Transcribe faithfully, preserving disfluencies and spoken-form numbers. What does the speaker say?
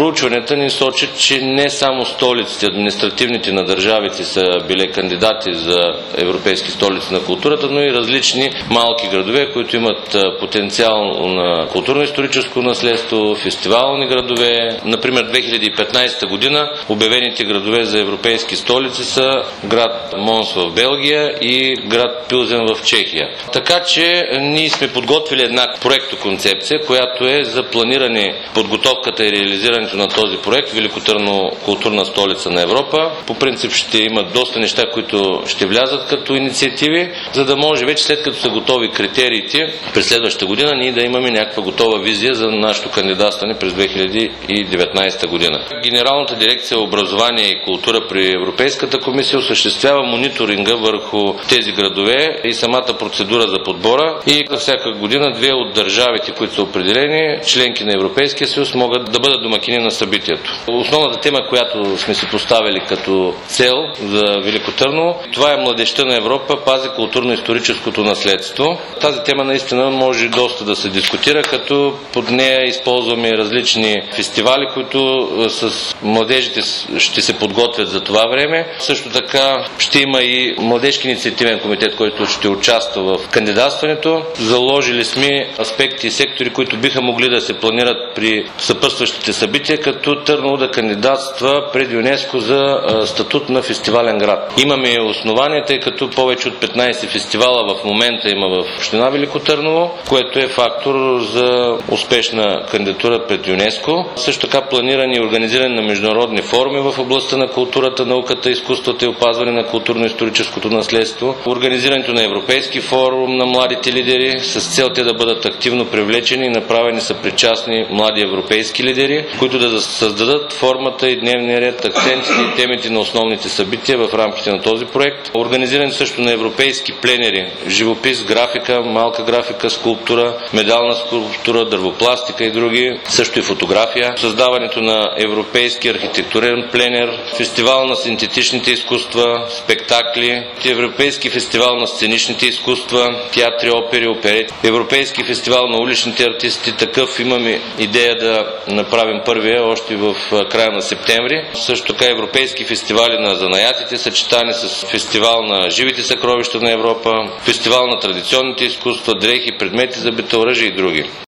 Проучванията ни сочат, че не само столиците, административните на държавите са били кандидати за европейски столици на културата, но и различни малки градове, които имат потенциал на културно-историческо наследство, фестивални градове. Например, две хиляди и петнадесета година обявените градове за европейски столици са град Монс в Белгия и град Пилзен в Чехия. Така че ние сме подготвили една проектоконцепция, която е за планиране, подготовката и реализирането на този проект Велико Търново културна столица на Европа. По принцип ще има доста неща, които ще влязат като инициативи, за да може вече след като са готови критериите през следващата година ние да имаме някаква готова визия за нашето кандидатстване през две хиляди и деветнадесета година. Генералната дирекция образование и култура при Европейската комисия осъществява мониторинга върху тези градове и самата процедура за подбора и всяка година две от държавите, които са определени, членки на Европейския съюз, могат да бъдат домакини на събитието. Основната тема, която сме си поставили като цел за Велико Търново, това е младежта на Европа пази културно-историческото наследство. Тази тема наистина може доста да се дискутира, като под нея използваме различни фестивали, които с младежите ще се подготвят за това време. Също така ще има и младежки инициативен комитет, който ще участва в кандидатстването. Заложили сме аспекти и сектори, които биха могли да се планират при съпътстващите събития, като Търново да кандидатства пред ЮНЕСКО за статут на фестивален град. Имаме основания, тъй като повече от петнадесет фестивала в момента има в община Велико Търново, което е фактор за успешна кандидатура пред ЮНЕСКО. Също така планиране и организиране на международни форуми в областта на културата, науката, изкуството и опазване на културно-историческото наследство. Организирането на Европейски форум на младите лидери с цел те да бъдат активно привлечени и направени са причастни млади европейски лидери, които да създадат формата и дневния ред, акцентите и темите на основните събития в рамките на този проект. Организиране също на европейски пленери, живопис, графика, малка графика, скулптура, медална скулптура, дървопластика и други, също и фотография. Създаването на европейски архитектурен пленер, фестивал на синтетичните изкуства, спектакли, европейски фестивал на сценичните изкуства, театри, опери, оперети, европейски фестивал на уличните артисти. Такъв имаме идея да направим първия още в края на септември. Също така европейски фестивали на занаятите, съчетани с фестивал на живите съкровища на Европа, фестивал на традиционните изкуства, дрехи, предмети за битооръжие и други.